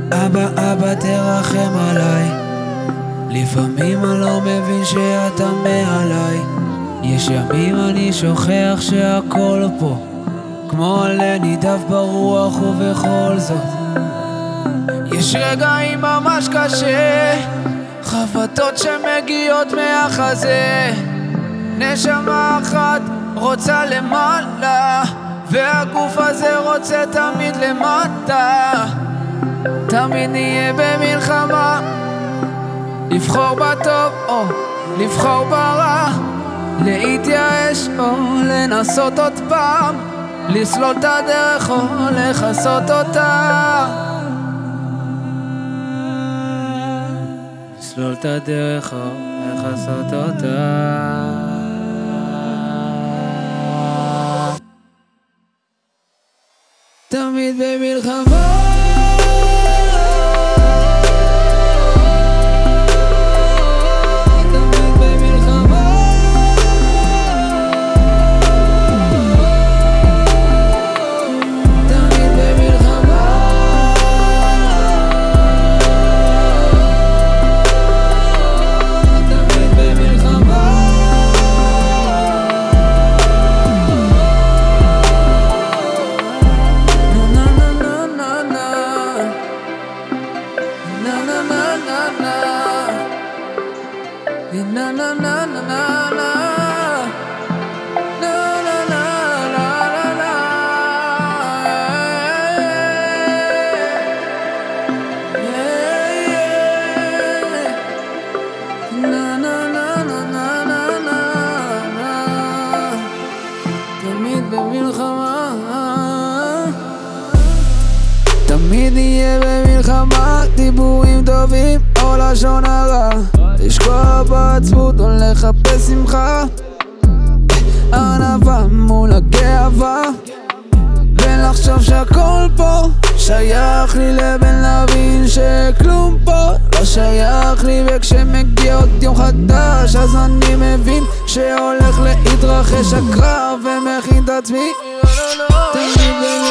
אבא, אבא תרחם עליי, לפעמים אני לא מבין שאתה מעליי. יש ימים אני שוכח שהכל פה, כמו עלה נידף ברוח ובכל זאת. יש רגעים ממש קשה, חבטות שמגיעות מהחזה. נשמה אחת רוצה למעלה, והגוף הזה רוצה תמיד למטה. תמיד נהיה במלחמה, לבחור בטוב או לבחור ברע, להתייאש או לנסות עוד פעם, לסלול את הדרך או לחסות אותה. לסלול את הדרך או לחסות אותה. תמיד במלחמה, na na na na na na תמיד במלחמה, תמיד נהיה במלחמה, דיבורים טובים או לשון הרע, לשקוע בעצבות או לחפש שמחה, ענווה מול הגאווה, ולחשוב שהכל פה שייך לי, לבין להבין שכלום פה לא שייך לי. וכשמגיע עוד יום חדש אז אני מבין שהולך להתרחש הקרב, ומכין את עצמי תמיד